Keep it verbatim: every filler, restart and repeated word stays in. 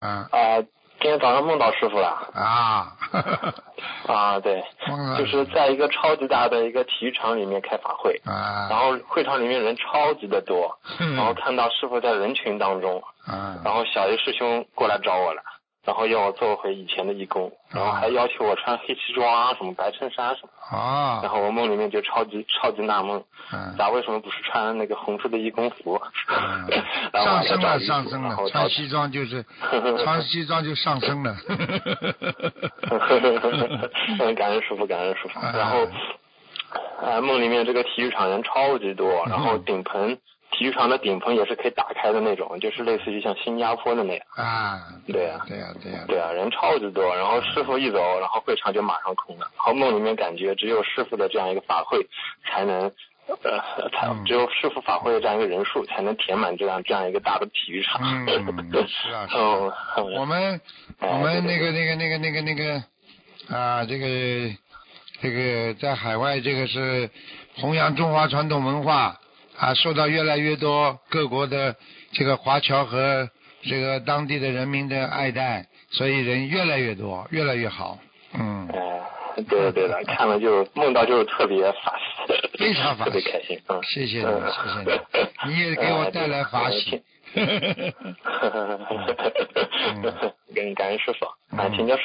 啊啊，今天早上梦到师傅了。 啊， 啊，对，就是在一个超级大的一个体育场里面开法会， 啊， 然后会场里面人超级的多， 嗯然后看到师傅在人群当中， 啊， 然后小叶师兄过来找我了，然后要我做回以前的义工，然后还要求我穿黑西装啊，什么白衬衫什么。 啊， 然后我梦里面就超级超级纳闷， 嗯咋为什么不是穿那个红色的义工服？ 嗯然后上升了， 我来找衣服上升了， 然后找穿西装就是穿西装就上升了。 嗯，感恩师傅，感恩师傅。 啊然后，呃，梦里面这个体育场人超级多，然后顶棚，体育场的顶棚也是可以打开的那种，就是类似于像新加坡的那样。 啊， 对呀、 对呀，对呀， 对啊，人超级多，然后师傅一走，然后会场就马上空了。然后梦里面感觉只有师傅的这样一个法会才能，呃，才嗯只有师傅法会的这样一个人数才能填满这样这样一个大的体育场。 嗯，是啊，是嗯啊。 嗯我们哎我们那对对个那个那个那个那个啊，这个这个在海外这个是弘扬中华传统文化啊，受到越来越多各国的这个华侨和这个当地的人民的爱戴，所以人越来越多，越来越好。嗯。 哎，对的对的，看了就梦到就是特别法喜， 非常法喜特别开心。嗯， 谢谢你， 嗯谢谢你，你也给我带来法喜。 嗯，感恩师傅啊，请教师